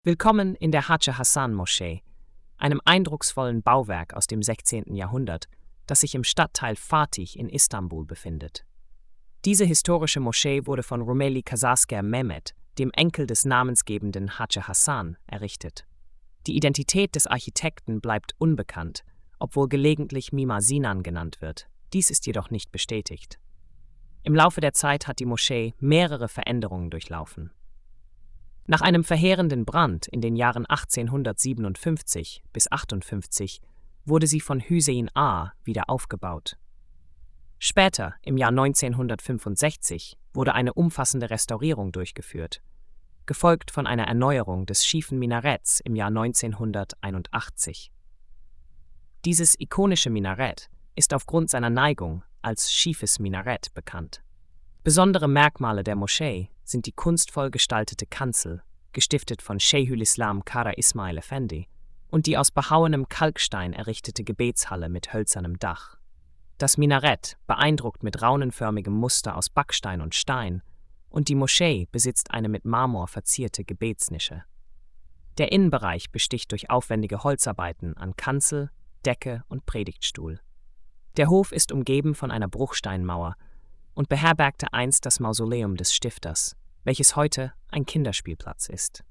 Willkommen in der Hace Hassan Moschee, einem eindrucksvollen Bauwerk aus dem 16. Jahrhundert, das sich im Stadtteil Fatih in Istanbul befindet. Diese historische Moschee wurde von Rumeli Kazasker Mehmet, dem Enkel des namensgebenden Hace Hassan, errichtet. Die Identität des Architekten bleibt unbekannt, obwohl gelegentlich Mimar Sinan genannt wird. Dies ist jedoch nicht bestätigt. Im Laufe der Zeit hat die Moschee mehrere Veränderungen durchlaufen. Nach einem verheerenden Brand in den Jahren 1857 bis 1858 wurde sie von Hüseyin A. wieder aufgebaut. Später, im Jahr 1965, wurde eine umfassende Restaurierung durchgeführt, gefolgt von einer Erneuerung des schiefen Minaretts im Jahr 1981. Dieses ikonische Minarett ist aufgrund seiner Neigung als schiefes Minarett bekannt. Besondere Merkmale der Moschee sind die kunstvoll gestaltete Kanzel, gestiftet von Sheikhul Islam Kara Ismail Effendi, und die aus behauenem Kalkstein errichtete Gebetshalle mit hölzernem Dach. Das Minarett beeindruckt mit raunenförmigem Muster aus Backstein und Stein, und die Moschee besitzt eine mit Marmor verzierte Gebetsnische. Der Innenbereich besticht durch aufwendige Holzarbeiten an Kanzel, Decke und Predigtstuhl. Der Hof ist umgeben von einer Bruchsteinmauer und beherbergte einst das Mausoleum des Stifters, welches heute ein Kinderspielplatz ist.